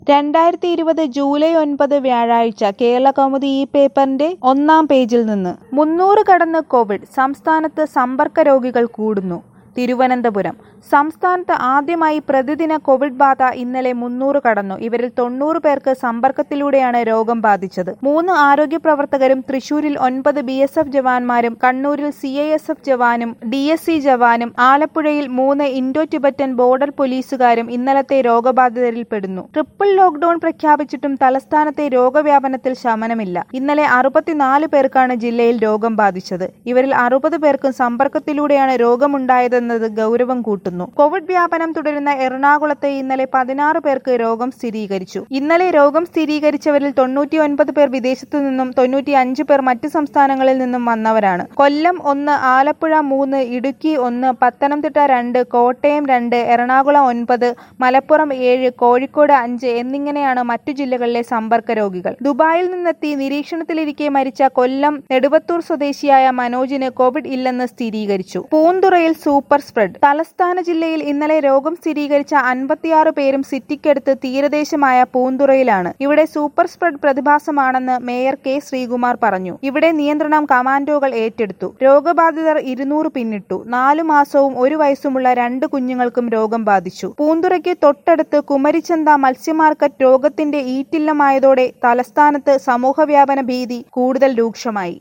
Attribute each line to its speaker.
Speaker 1: 2020 July 9 വ്യാഴാഴ്ച കേരളകൗമുദി ഈ പേപ്പറിന്റെ 1-ാം പേജിൽ നിന്ന് 300 കടന്ന് കോവിഡ്, സംസ്ഥാനത്ത് സമ്പർക്ക രോഗികൾ കൂടുന്നു. തിരുവനന്തപുരം സംസ്ഥാനത്ത് ആദ്യമായി പ്രതിദിന കോവിഡ് ബാധ ഇന്നലെ 300 കടന്നു. ഇവരിൽ 90 പേർക്ക് സമ്പർക്കത്തിലൂടെയാണ് രോഗം ബാധിച്ചത്. 3 ആരോഗ്യ പ്രവർത്തകരും തൃശൂരിൽ 9 BSF ജവാന്മാരും കണ്ണൂരിൽ CISF ജവാനും DSC ജവാനും ആലപ്പുഴയിൽ 3 ഇൻഡോ ടിബറ്റൻ ബോർഡർ പോലീസുകാരും ഇന്നലത്തെ രോഗബാധിതരിൽ പെടുന്നു. ട്രിപ്പിൾ ലോക്ഡൌൺ പ്രഖ്യാപിച്ചിട്ടും തലസ്ഥാനത്തെ രോഗവ്യാപനത്തിൽ ശമനമില്ല. ഇന്നലെ 64 പേർക്കാണ് ജില്ലയിൽ രോഗം ബാധിച്ചത്. ഇവരിൽ 60 പേർക്കും സമ്പർക്കത്തിലൂടെയാണ് രോഗമുണ്ടായതെന്നത് ഗൗരവം കൂട്ടുന്നു. കോവിഡ് വ്യാപനം തുടരുന്ന എറണാകുളത്ത് ഇന്നലെ 16 പേർക്ക് രോഗം സ്ഥിരീകരിച്ചു. ഇന്നലെ രോഗം സ്ഥിരീകരിച്ചവരിൽ 99 പേർ വിദേശത്തു നിന്നും 95 പേർ മറ്റ് സംസ്ഥാനങ്ങളിൽ നിന്നും വന്നവരാണ്. കൊല്ലം 1, ആലപ്പുഴ 3, ഇടുക്കി 1, പത്തനംതിട്ട 2, കോട്ടയം 2, എറണാകുളം 9, മലപ്പുറം 7, കോഴിക്കോട് 5 എന്നിങ്ങനെയാണ് മറ്റു ജില്ലകളിലെ സമ്പർക്ക രോഗികൾ. ദുബായിൽ നിന്നെത്തി നിരീക്ഷണത്തിലിരിക്കെ മരിച്ച കൊല്ലം നെടുവത്തൂർ സ്വദേശിയായ മനോജിന് കോവിഡ് ഇല്ലെന്ന് സ്ഥിരീകരിച്ചു. പൂന്തുറയിൽ സൂപ്പർ സ്പ്രെഡ്. തലസ്ഥാന ജില്ലയിൽ ഇന്നലെ രോഗം സ്ഥിരീകരിച്ച 56 പേരും സിറ്റിക്കടുത്ത് തീരദേശമായ പൂന്തുറയിലാണ്. ഇവിടെ സൂപ്പർ സ്പ്രെഡ് പ്രതിഭാസമാണെന്ന് മേയർ K. ശ്രീകുമാർ പറഞ്ഞു. ഇവിടെ നിയന്ത്രണം കമാൻഡോകൾ ഏറ്റെടുത്തു. രോഗബാധിതർ 200 പിന്നിട്ടു. 4 മാസവും 1 വയസ്സുമുള്ള 2 കുഞ്ഞുങ്ങൾക്കും രോഗം ബാധിച്ചു. പൂന്തുറയ്ക്ക് തൊട്ടടുത്ത് കുമരിച്ചന്ത മത്സ്യമാർക്കറ്റ് രോഗത്തിന്റെ ഈറ്റില്ലമായതോടെ തലസ്ഥാനത്ത് സമൂഹവ്യാപന ഭീതി കൂടുതൽ രൂക്ഷമായി.